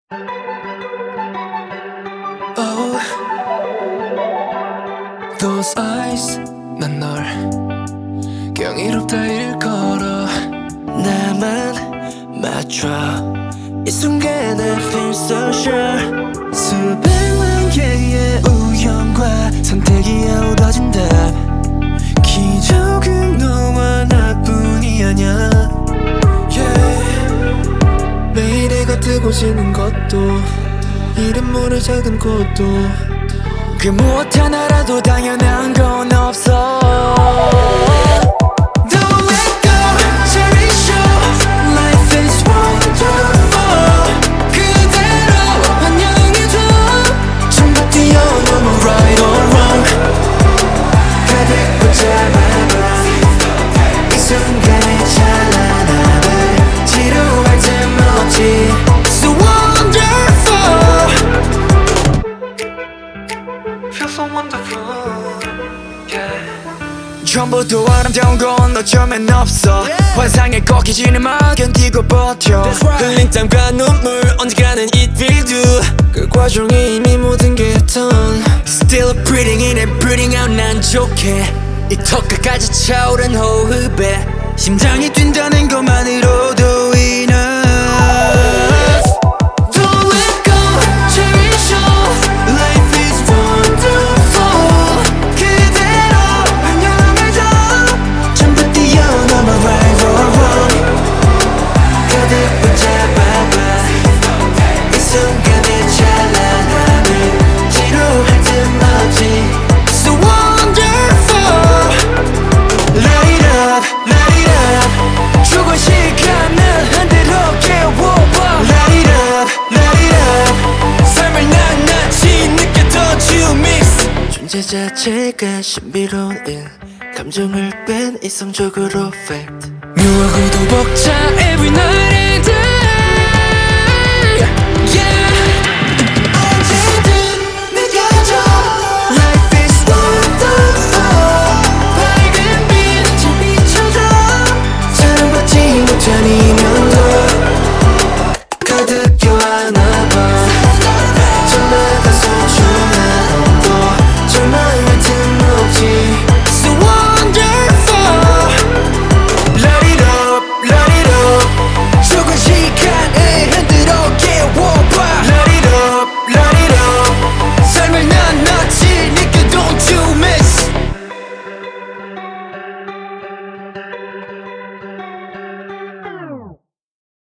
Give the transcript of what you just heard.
Oh, those eyes 난 널 경이롭다 일컬어 나만 맞춰 이 순간에 feel so sure 수백만 개의 우연과 선택이 아우러진 답 기적은 너와 나뿐이 아냐 yeah. 매일의 곁에 지는 것도 이름 모를 작은 곳도 그 무엇 하나라도 당연한 건 없어 Don't let go, cherish you Life is wonderful 그대로 환영해줘 전부 뛰어넘어 right or wrong 가득 붙잡아봐 이 순간의 찬란함을 지루할 틈 없지 So wonderful Feel so wonderful yeah. 전부도 아름다운 건 어쩌면 없어 환상에 꺾이지는 마 견디고 버텨 흘린 땀과 눈물 언젠가는 it will do 그 과정이 이미 모든 게 done Still breathing in and breathing out 난 좋게 이 턱까지 차오른 호흡에 심장이 뛴다는 것만으로도 enough Don't let go, cherish you Life is wonderful 그대로 환영해줘 전부 뛰어넘어 right or wrong 가득 붙잡아봐 이 순간의 찬란함을 지루할 틈 없지 So wonderful Light up, light up 죽은 시간을 한대로 깨워봐 Light up, light up 삶을 낱낱이 느껴도 you mix 존재 자체가 신비로운 일 감정을 뺀 이성적으로 fact 묘하고도 벅차 every night